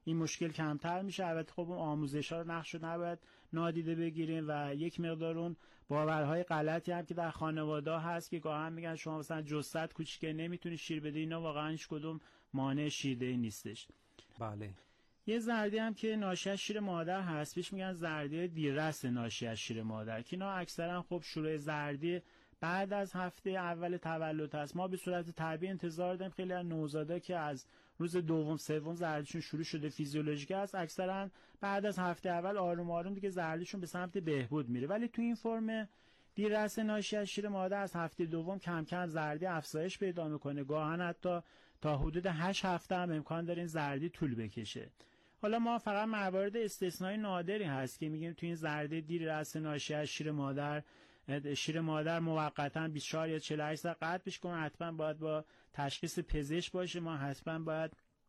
این مشکل کمتر میشه. البته خب اون آموزش‌ها رو نقش رو نباید نادیده بگیریم و یک مقدار اون باورهای غلطی هم که در خانواده هست که گاهی میگن شما مثلا جثت کوچیکه نمیتونی شیر بدی، اینا واقعا هیچ کدوم مانع شیردهی نیستش. بله. یه زردی هم که ناشی از شیر مادر هست، بهش میگن زردی دیررس ناشی از شیر مادر، که اینا اکثرا خب شروع زردی بعد از هفته اول تولد هست. ما به صورت طبیعی انتظار داریم خیلی از نوزادا که از روز دوم سوم زردیشون شروع شده فیزیولوژیک است، اکثرا بعد از هفته اول آروم آروم دیگه زردیشون به سمت بهبود میره. ولی تو این فرم دیررس ناشی از شیر مادر از هفته دوم کم کم زردی افزایش پیدا میکنه، گاهن حتی تا حدود هشت هفته هم امکان داره این زردی طول بکشه. حالا ما فقط موارد استثنایی نادری هست که میگیم تو این زردی دیررس ناشی از شیر مادر شیر مادر موقتا بیست و چهار یا چهل و هشت ساعت قطع بشه، کنه حتما باید با تشخیص پزشک باشه. ما حتما باید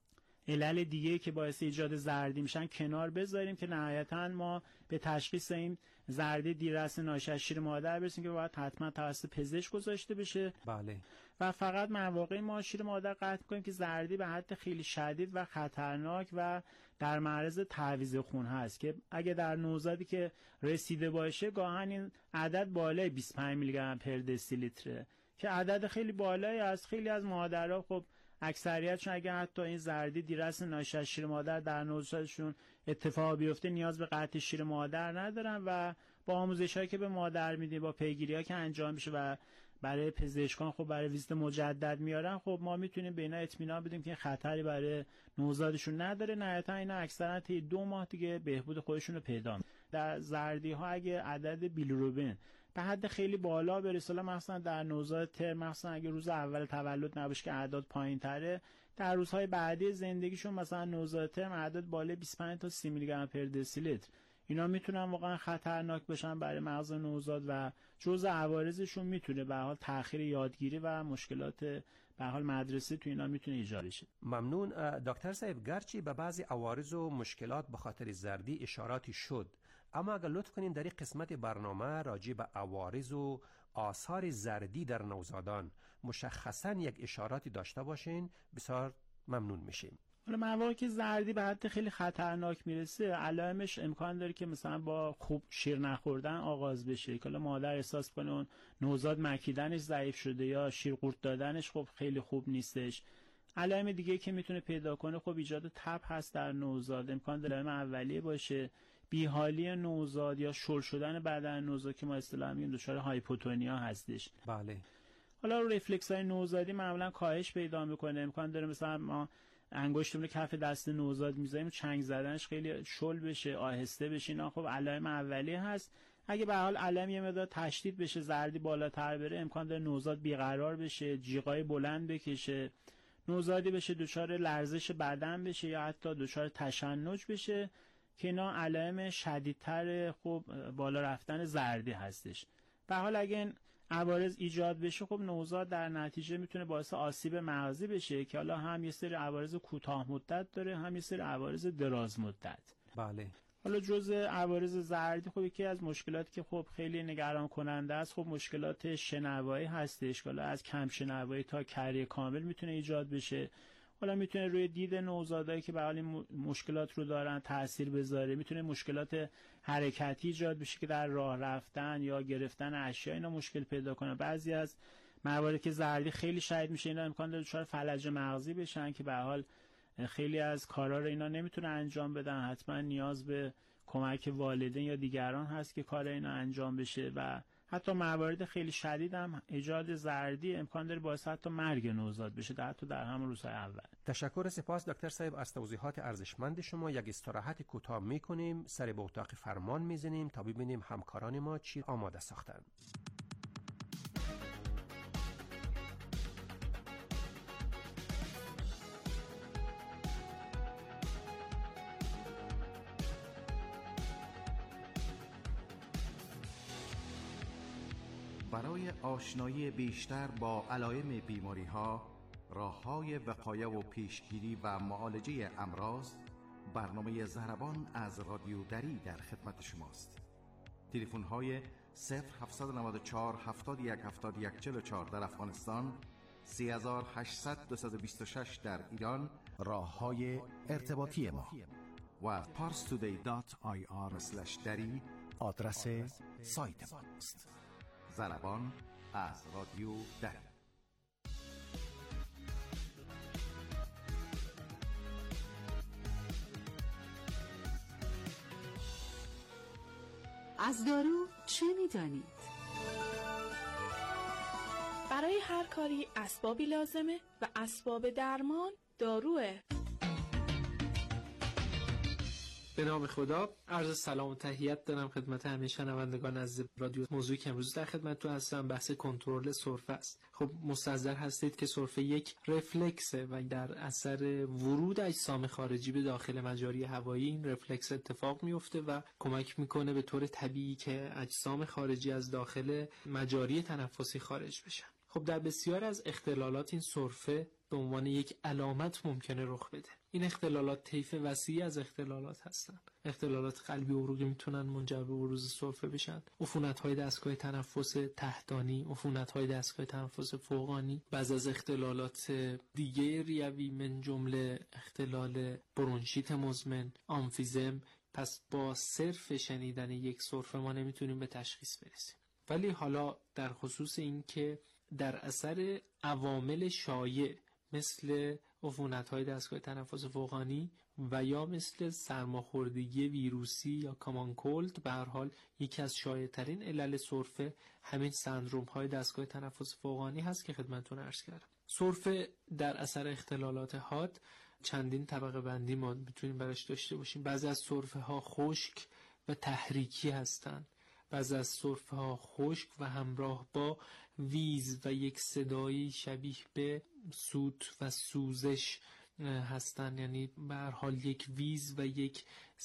علل دیگه که باعث ایجاد زردی میشن کنار بذاریم که نهایتا ما به تشخیص این زردی دیررس ناشی از شیر مادر برسیم که باید حتما توسط پزشک گذاشته بشه. بله. و فقط مواقعی ما شیر مادر قطع می‌کنیم که زردی به حد خیلی شدید و خطرناک و در معرض تعویض خون هست، که اگه در نوزادی که رسیده باشه گاهن این عدد بالای بیست و پنج میلی گرم پر دسیلیتره که عدد خیلی بالایی است. خیلی از مادرها خب اکثریتشون اگه حتی این زردی دیررس ناشی از شیر مادر در نوزادشون اتفاق بیفته نیاز به قطع شیر مادر ندارن و با آموزش‌هایی که به مادر میدیم، با پیگیری‌ها که انجام میشه و برای پزشکان خب برای ویزیت مجدد میارن، خب ما میتونیم به اینا اطمینان بدیم که خطری برای نوزادشون نداره. نهایتا اینا اکثرا طی دو ماه دیگه بهبود خودشون رو پیدا می‌کنن. در زردی ها اگه عدد بیلیروبین به حد خیلی بالا برسه، مثلا در نوزاد ترم، مثلا اگه روز اول تولد نباشه که اعداد پایین‌تره، در روزهای بعدی زندگیشون مثلا نوزاد ترم اعداد بالای بیست و پنج تا سی میلی گرم پر دسیلیتر، اینا میتونن واقعا خطرناک بشن برای مغز نوزاد و جزء عوارضشون میتونه به حال تأخیر یادگیری و مشکلات به حال مدرسه تو اینا میتونه ایجاد بشه. ممنون دکتر صاحب. گرچه به بعضی عوارض و مشکلات به خاطر زردی اشاراتی شد، اما اگر لطف کنین در این قسمت برنامه راجع به عوارض و آثار زردی در نوزادان مشخصاً یک اشاراتی داشته باشین بسیار ممنون میشیم. حالا مواقعی که زردی به حد خیلی خطرناک میرسه، علائمش امکان داره که مثلا با خوب شیر نخوردن آغاز بشه، که حالا مادر احساس کنه اون نوزاد مکیدنش ضعیف شده یا شیر قورت دادنش خب خیلی خوب نیستش. علائم دیگه که میتونه پیدا کنه خب ایجاد تب هست در نوزاد، امکان داره علائم اولیه باشه، بیحالی نوزاد یا شل شدن بدن نوزاد که ما اصطلاحاً میگیم دچار هایپوتونیا هستش. بله. حالا رفلکس های نوزادی معمولا کاهش پیدا میکنه، امکان داره مثلا ما انگشتمون رو کف دست نوزاد میذاریم چنگ زدنش خیلی شل بشه، آهسته بشه. اینا خب علائم اولیه هست. اگه به حال علائم یه مقدار تشدید بشه، زردی بالاتر بره، امکان داره نوزاد بیقرار بشه، جیغای بلند بکشه، نوزادی بشه دچار لرزش بدن بشه یا حتی دچار تشنج بشه، که اینا علائم شدیدتر خب بالا رفتن زردی هستش. به حال اگه این عوارض ایجاد بشه خب نوزاد در نتیجه میتونه باعث آسیب مغزی بشه، که حالا هم یه سری عوارض کوتاه مدت داره، هم یه سری عوارض دراز مدت. بله. حالا جزء عوارض زردی خب یکی از مشکلاتی که خب خیلی نگران کننده است خب مشکلات شنوایی هستش، که حالا از کم شنوایی تا کری کامل میتونه ایجاد بشه. حالا میتونه روی دید نوزادایی که به حال این مشکلات رو دارن تأثیر بذاره، میتونه مشکلات حرکتی ایجاد بشه که در راه رفتن یا گرفتن اشیا اینا مشکل پیدا کنه. بعضی از مواردی که زردی خیلی شدید میشه اینا امکان داره دچار فلج مغزی بشن که به حال خیلی از کارا رو اینا نمیتونه انجام بدن، حتما نیاز به کمک والدین یا دیگران هست که کار اینا انجام بشه. و حتی موارد خیلی شدید هم ایجاد زردی امکان داره باعث حتی مرگ نوزاد بشه، در حتی در همون روزهای اول. تشکر، سپاس دکتر صاحب از توضیحات ارزشمند شما. یک استراحت کوتاه میکنیم، سر به اتاق فرمان میزنیم تا ببینیم همکاران ما چی آماده ساختن. برای آشنایی بیشتر با علائم بیماری‌ها، راه‌های وقایه و پیشگیری و معالجه امراض، برنامه ضربان از رادیو دری در خدمت شماست. تلفن‌های صفر هفت نه چهار هفتاد و یک هفتاد و یک چهل و چهار در افغانستان، سه هزار و هشتصد دویست و بیست و شش در ایران راه های ارتباطی ما و parstoday دات آی آر اسلش دری آدرس سایت ما است. ضربان از رادیو دری. از دارو چه می‌دانید؟ برای هر کاری اسبابی لازمه و اسباب درمان داروه. به نام خدا، عرض سلام و تحیت دارم خدمت همه شنوندگان از رادیو. موضوعی که امروز در خدمتتون هستم بحث کنترل سرفه است. خب مستحضر هستید که سرفه یک رفلکسه و در اثر ورود اجسام خارجی به داخل مجاری هوایی این رفلکس اتفاق میفته و کمک میکنه به طور طبیعی که اجسام خارجی از داخل مجاری تنفسی خارج بشن. خب در بسیار از اختلالات این سرفه به عنوان یک علامت ممکنه رخ بده. این اختلالات طیف وسیعی از اختلالات هستند. اختلالات قلبی و عروقی میتونن منجر به بروز سرفه بشن. عفونت‌های دستگاه تنفس تحتانی، عفونت‌های دستگاه تنفس فوقانی، بعض از اختلالات دیگه ریوی من جمله اختلال برونشیت مزمن، آمفیزم. پس با صرف شنیدن یک سرفه ما نمیتونیم به تشخیص برسیم. ولی حالا در خصوص این که در اثر عوامل شایع مثل عفونت‌های دستگاه تنفس فوقانی و یا مثل سرماخوردگی ویروسی یا کامان کولد، به هر حال یکی از شایع‌ترین علل سرفه همین سندروم‌های دستگاه تنفس فوقانی هست که خدمتتون عرض کردم. سرفه در اثر اختلالات حاد چندین طبقه بندی ما میتونیم براش داشته باشیم. بعضی از سرفه‌ها خشک و تحریکی هستند. بعضی از سرفه‌ها خشک و همراه با ویز و یک صدایی شبیه به سوت و سوزش هستن، یعنی به هر حال یک ویز و یک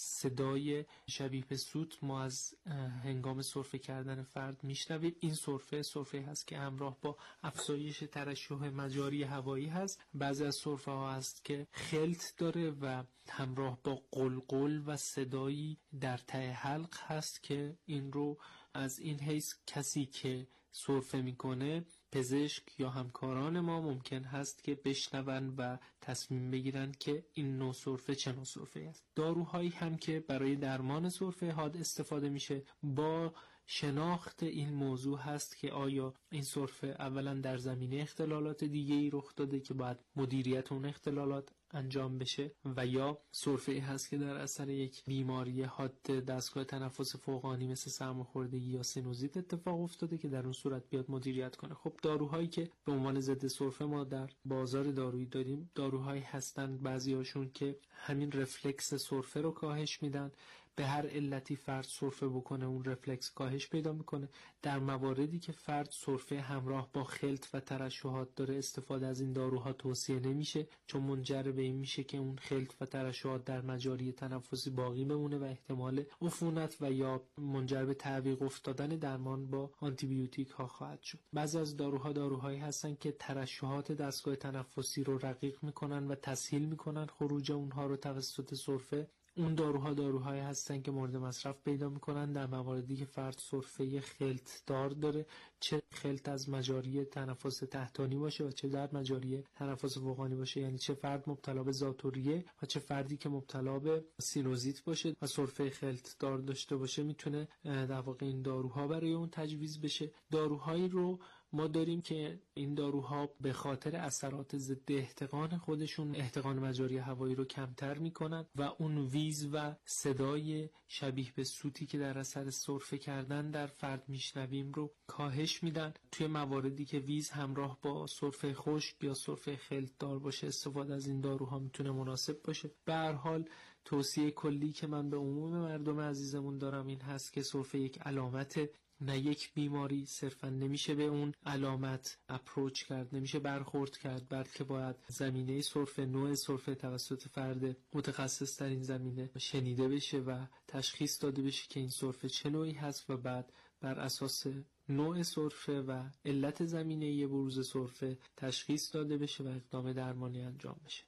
صدای شبیه به سوت ما از هنگام سرفه کردن فرد میشنویم. این سرفه سرفه هست که همراه با افزایش ترشح مجاری هوایی هست. بعضی از سرفه ها هست که خلط داره و همراه با قلقل و صدایی در ته حلق هست که این رو از این حیث کسی که سرفه میکنه، پزشک یا همکاران ما ممکن هست که بشنون و تصمیم بگیرن که این نوع سرفه چه نوع سرفه است. داروهایی هم که برای درمان سرفه حاد استفاده میشه با شناخت این موضوع هست که آیا این سرفه اولا در زمینه اختلالات دیگه ای رخ داده که باید مدیریت اون اختلالات انجام بشه و یا سرفه ای هست که در اثر یک بیماری حاد دستگاه تنفس فوقانی مثل سرماخوردگی یا سینوزیت اتفاق افتاده که در اون صورت بیاد مدیریت کنه. خب داروهایی که به عنوان ضد سرفه ما در بازار دارویی داریم داروهایی هستند بعضیاشون که همین رفلکس سرفه رو کاهش میدن. به هر علتی فرد سرفه بکنه اون رفلکس کاهش پیدا میکنه. در مواردی که فرد سرفه همراه با خلط و ترشحات داره استفاده از این داروها توصیه نمیشه، چون منجر به این میشه که اون خلط و ترشحات در مجاری تنفسی باقی بمونه و احتمال عفونت و یا منجر به تعویق افتادن درمان با آنتی بیوتیک ها خواهد شد. بعضی از داروها داروهایی هستن که ترشحات دستگاه تنفسی رو رقیق میکنن و تسهیل میکنن خروج اونها رو توسط سرفه. اون داروها داروهایی هستن که مورد مصرف پیدا میکنن در مواردی که فرد سرفه خلط دار داره، چه خلط از مجاری تنفس تحتانی باشه و چه در مجاری تنفس فوقانی باشه، یعنی چه فرد مبتلا به ذاتوریه و چه فردی که مبتلا به سینوزیت باشه و سرفه خلط دار داشته باشه میتونه در واقع این داروها برای اون تجویز بشه. داروهایی رو ما داریم که این داروها به خاطر اثرات ضد احتقان خودشون احتقان مجاری هوایی رو کمتر میکنن و اون ویز و صدای شبیه به سوتی که در اثر سرفه کردن در فرد میشنویم رو کاهش میدن. توی مواردی که ویز همراه با سرفه خشک یا سرفه خلط دار باشه استفاده از این داروها میتونه مناسب باشه. به هر حال توصیه کلی که من به عموم مردم عزیزمون دارم این هست که سرفه یک علامت، نه یک بیماری. صرفا نمیشه به اون علامت اپروچ کرد، نمیشه برخورد کرد، بلکه باید زمینه سرفه، نوع سرفه توسط فرد متخصص در این زمینه شنیده بشه و تشخیص داده بشه که این سرفه چه نوعی هست و بعد بر اساس نوع سرفه و علت زمینه بروز سرفه تشخیص داده بشه و اقدام درمانی انجام بشه.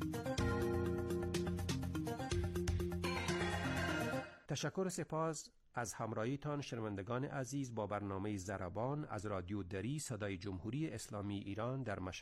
تشکر و سپاس از همراهیتان شنوندگان عزیز با برنامه ضربان از رادیو دری صدای جمهوری اسلامی ایران در مشهد